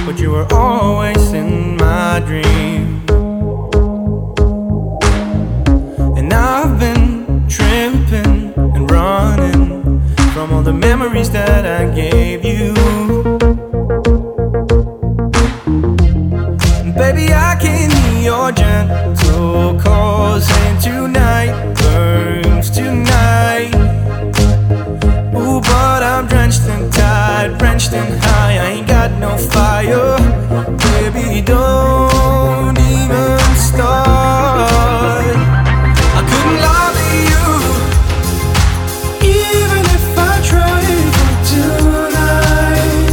but you were always in my dream. And I've been tripping and running from all the memories that I gave you. Baby, I can hear your gentle calls, and tonight burns tonight. Ooh, but I'm drenched and tired, drenched and high. I ain't got no fire. Baby, don't even start. I couldn't love you, even if I tried for tonight.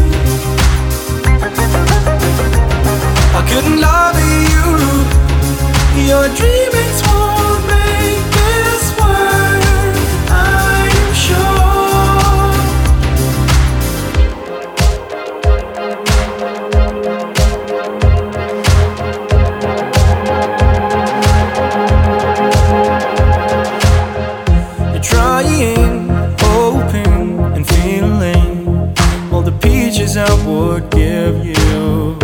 I couldn't love you. Your dreamings won't make this work, I'm sure. You're trying, hoping, and feeling all the peaches I would give you.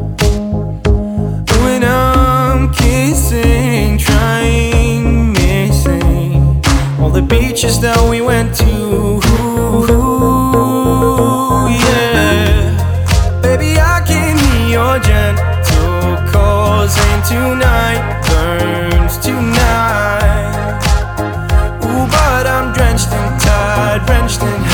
When I'm kissing, trying, missing all the beaches that we went to. Yeah, baby, I can hear your gentle calls, and tonight burns tonight. Ooh, but I'm drenched and tired, drenched and